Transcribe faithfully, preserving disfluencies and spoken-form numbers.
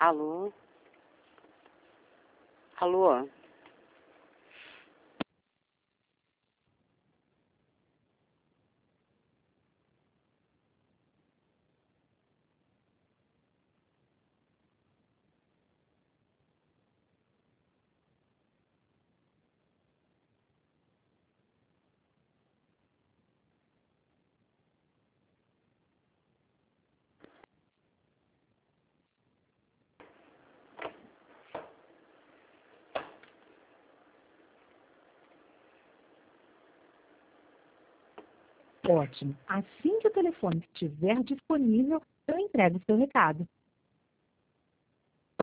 Alô? Alô? Ótimo. Assim que o telefone estiver disponível, eu entrego o seu recado.